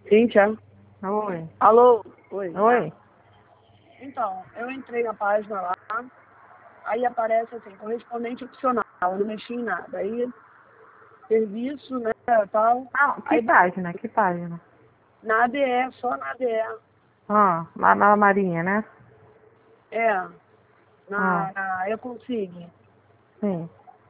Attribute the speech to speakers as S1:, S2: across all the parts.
S1: Cíntia?
S2: Oi.
S1: Alô? Oi.
S2: Oi.
S1: Então, eu entrei na página lá, aí aparece assim, correspondente opcional, eu não mexi em nada. Aí, serviço, né, tal.
S2: Não, que
S1: Aí,
S2: página? Que página?
S1: na ADE, só na ADE.
S2: Ah, lá na Marinha, né?
S1: É,
S2: Ah,
S1: na Econsig.
S2: sim.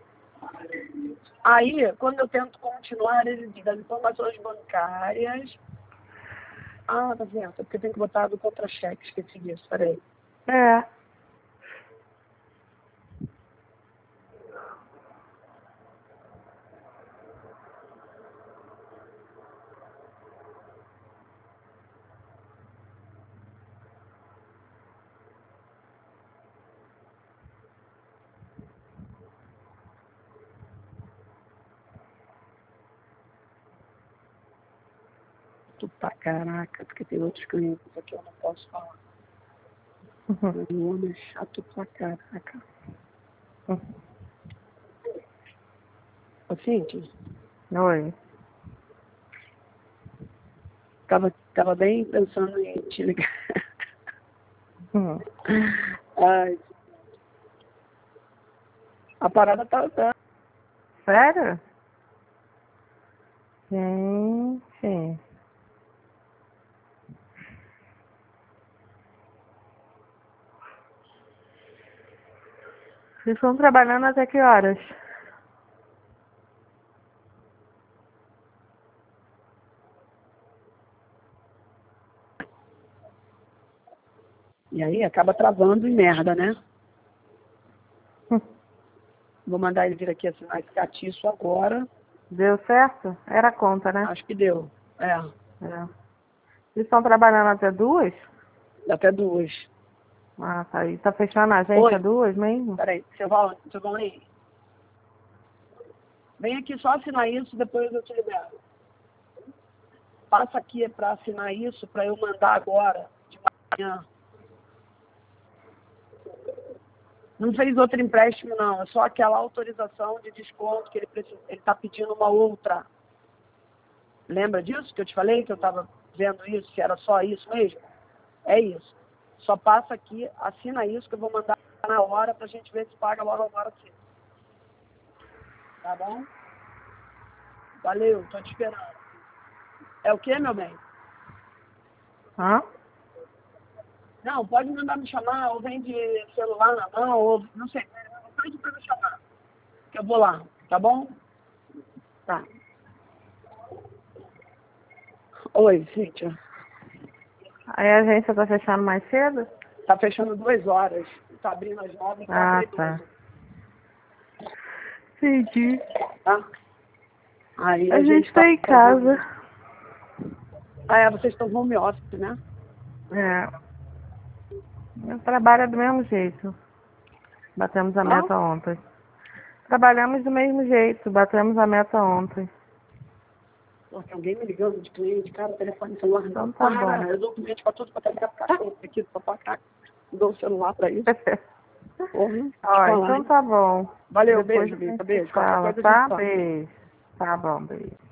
S1: Aí, quando eu tento continuar, ele diz as informações bancárias. Ah, tá certo, é porque tem que botar do contra-cheque, esqueci disso, peraí.
S2: É.
S1: Tu pra caraca, porque tem outros clientes aqui, eu não posso falar. Mas o homem é chato pra caraca. Ô, Cíntia,
S2: Oi.
S1: tava bem pensando em te ligar.
S2: Hum.
S1: Ai, a parada tá andando.
S2: Sério? Gente. Vocês estão trabalhando até que horas?
S1: E aí acaba travando e merda, né? Vou mandar ele vir aqui assinar esse catiço agora.
S2: Deu certo? Era a conta, né?
S1: Acho que deu. É,
S2: É. Vocês estão trabalhando até 2?
S1: até 2.
S2: Ah, tá aí. Tá fechando a agência
S1: Oi,
S2: 2 mesmo?
S1: peraí, seu Valnei, vem aqui só assinar isso, depois eu te libero. Passa aqui para assinar isso, para eu mandar agora, de manhã. Não fez outro empréstimo, não. É só aquela autorização de desconto que ele está pedindo uma outra. Lembra disso que eu te falei, que eu estava vendo isso, que era só isso mesmo? É isso. Só passa aqui, assina isso, que eu vou mandar na hora para a gente ver se paga logo agora sim. Tá bom? Valeu, tô te esperando. É o quê, meu bem?
S2: Hã?
S1: Não, pode mandar me chamar, ou vem de celular na mão, ou não sei, pede para me chamar, que eu vou lá, tá bom? Tá. Oi, Cíntia.
S2: Aí a agência tá fechando mais cedo?
S1: Tá fechando 2 horas, tá abrindo às 9,
S2: Ah,
S1: 4 e
S2: tá.
S1: 12,
S2: Entendi.
S1: tá? Aí
S2: A
S1: a gente
S2: gente
S1: tá
S2: tá em
S1: fazendo
S2: casa.
S1: isso. Ah, é, vocês estão home office, né?
S2: É. Eu trabalho do mesmo jeito. Batemos a
S1: Ah,
S2: meta ontem. Trabalhamos do mesmo jeito. Batemos a meta ontem.
S1: pô, tem alguém me ligando de cliente, cara, o telefone celular não
S2: Então tá
S1: para,
S2: bom.
S1: eu dou cliente pra tudo, pra até cachorro aqui, só pra cá, dou o celular pra isso. Porra, deixa eu te
S2: Ó,
S1: falar,
S2: então
S1: hein?
S2: tá bom.
S1: Valeu,
S2: Depois
S1: beijo,
S2: a
S1: Vita,
S2: gente se
S1: beijo, qualquer
S2: fala,
S1: coisa a gente
S2: tá?
S1: fala.
S2: Beijo. Tá bom, beijo.